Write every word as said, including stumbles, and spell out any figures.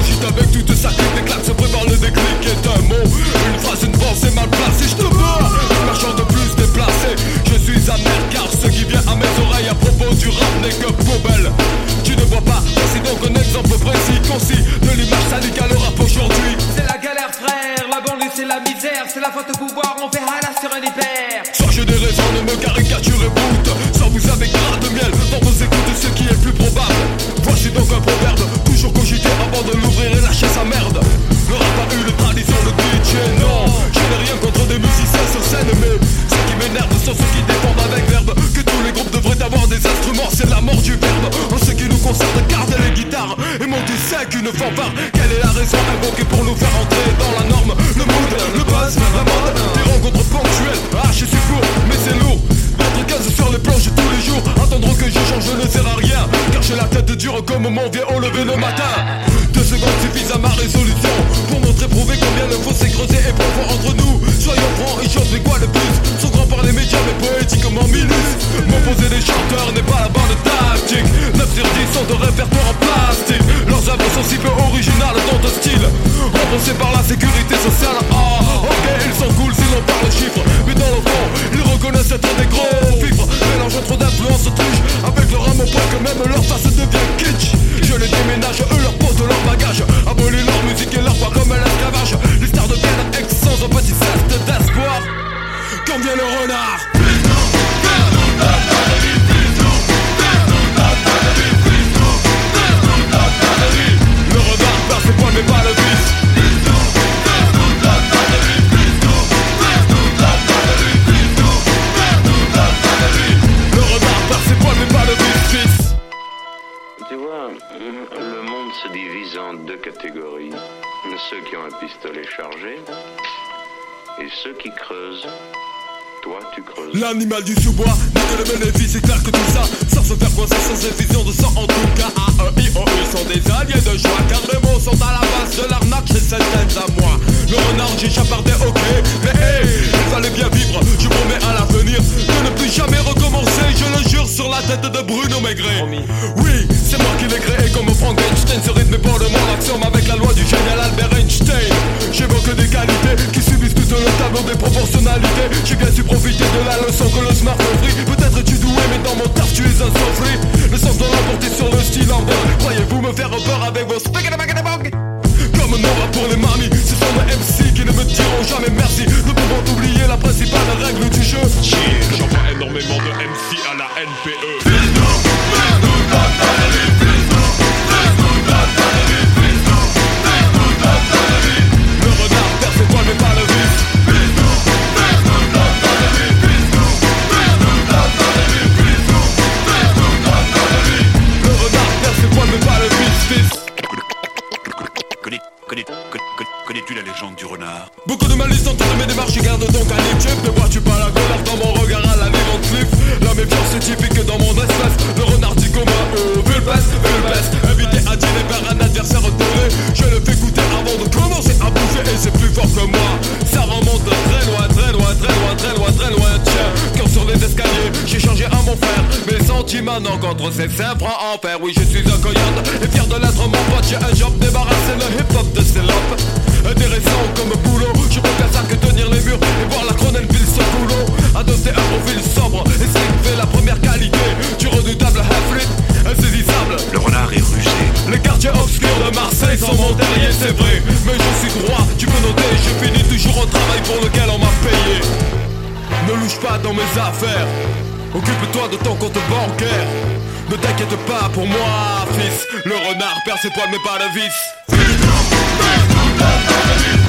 Agite avec toute sa clique, éclate, se prépare le déclic est un mot, une phrase, une pensée mal placée. Je te bats, marchand de plus déplacé. Je suis amer car ce qui vient à mes oreilles à propos du rap n'est que poubelle. Tu ne vois pas, voici donc un exemple précis, concis de l'image salique à le rap aujourd'hui. C'est la galère frère, la banlieue c'est la misère, c'est la faute au pouvoir, on fait hala sur un hyper. Soit j'ai des raisons de me caricaturer bout, soit vous avez gras de miel dans vos écoutes, ce qui est plus probable. Voici donc un proverbe, toujours cogiter avant de l'ouvrir et lâcher sa merde. Le rap a eu de tradition de D J, non, je n'ai rien contre des musiciens sur scène, mais ce qui m'énerve sont ceux qui dépendent avec verbe. Que tous les groupes devraient avoir des instruments, c'est la mort du verbe. En ce qui nous concerne, gardez les guitares et montez sec une fanfare. Quelle est la raison invoquée pour nous faire entrer dans la norme? Le mood, le buzz, la mode, des rencontres ponctuelles. Ah, je suis court, mais c'est lourd. Mettre quinze sur les planches tous les jours, attendre que je change ne sert à rien, car j'ai la tête dure comme mon vieux au lever le matin. Deux secondes suffisent à ma résolution pour montrer, prouver combien le fossé creusé est profond entre nous. Soyons francs et chose, mais quoi de plus? Sont grands par les médias mais poétiquement minus. M'opposer des chanteurs n'est pas la bonne tactique. Neuf sur dix sont de répertoire en plastique. Leurs œuvres sont si peu originales dans ton style, remboursés par la sécurité sociale. Ah, ok, ils sont cool si l'on parle chiffres, mais dans le fond, ils reconnaissent être des gros fifres. Mélange trop d'influence triche avec leur âme au point que même leur face devient kitsch. Je les déménage, eux leur posent leur bagage, abolir leur musique et leur voix comme un esclavage. Les stars deviennent ex sans un petit zeste d'espoir. Quand vient le renard, le renard perd ses poils mais pas le vice. Le renard perd ses poils mais pas le vice, fils. Tu vois, le monde se divise en deux catégories. Ceux qui ont un pistolet chargé et ceux qui creusent. Toi, tu creuses. L'animal du sous-bois n'a que le bénéfice, c'est clair que tout ça sans se faire coincer, sans effusion de sang. En tout cas, A E I O U sont des alliés de joie, car les mots sont à la base de l'arnaque chez certaines à moi. Le renard, j'ai chapardé, ok, mais hey, il fallait bien vivre. Je promets à l'avenir de ne plus jamais recommencer, je le jure sur la tête de Bruno Maigret. Oui, c'est moi qui l'ai créé comme Frankenstein. Ce rythme est pour le monde axiome avec la loi du génial Albert Einstein. J'évoque des qualités qui subissent tout le tableau des proportionnalités. J'ai bien su profiter de la leçon que le smartphone free. Peut-être es-tu doué mais dans mon taf tu es un sofri. Le sens de l'emporter sur le style en vogue. Croyez-vous me faire peur avec vos spaghetti-baghetti-bang? Comme Nora pour les mamies, ce sont les M C qui ne me diront jamais merci. Ne pouvons oublier la principale règle du jeu. J'envoie énormément de M C à la N P E. Le renard perd ses poils mais pas le vice. Le renard perd ses poils mais pas le vice, fils. Connais, connais, connais, connais-tu la légende du renard? Beaucoup de malice dans toutes mes démarches, je garde donc un lip chip. Ne vois-tu pas la colère dans mon regard à la vivante cliff? La méfiance est typique dans mon espèce. Le renard dit commun au vulpes, vulpes. Invité à dîner vers un adversaire donné. Je le fais goûter avant de commencer à bouffer et c'est plus fort que moi. Ça remonte de très loin, très loin, très loin, très loin, très loin. Tiens, quand sur les escaliers, j'ai changé à mon frère. Mes sentiments n'encontrent ces cinq francs en fer. Oui, je suis un coyote et fier de l'être mon pote. J'ai un job débarrassé le hip-hop de ses lopes. Intéressant comme boulot, je préfère ça que tenir les murs et voir la Cronenville sur boulot. Adopter un profil sobre et c'est fait la première qualité du redoutable half-lit, insaisissable. Le renard est rusé. Les quartiers obscurs de Marseille sont mon terrier, c'est vrai. Mais je suis droit, tu peux noter, je finis toujours au travail pour lequel on m'a payé. Ne louche pas dans mes affaires, occupe-toi de ton compte bancaire. Ne t'inquiète pas pour moi, fils. Le renard perd ses poils mais pas le vice.